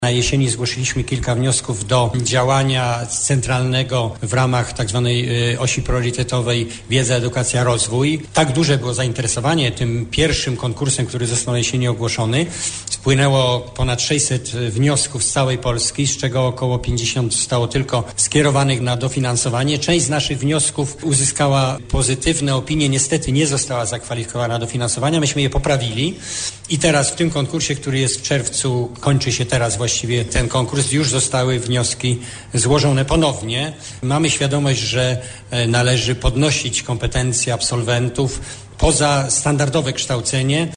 Na jesieni zgłosiliśmy kilka wniosków do działania centralnego w ramach tzw. osi priorytetowej wiedza, edukacja, rozwój. Tak duże było zainteresowanie tym pierwszym konkursem, który został na jesieni ogłoszony. Wpłynęło ponad 600 wniosków z całej Polski, z czego około 50 zostało tylko skierowanych na dofinansowanie. Część z naszych wniosków uzyskała pozytywne opinie, niestety nie została zakwalifikowana do finansowania. Myśmy je poprawili i teraz w tym konkursie, który jest w czerwcu, kończy się teraz właściwie ten konkurs, już zostały wnioski złożone ponownie. Mamy świadomość, że należy podnosić kompetencje absolwentów poza standardowe kształcenie.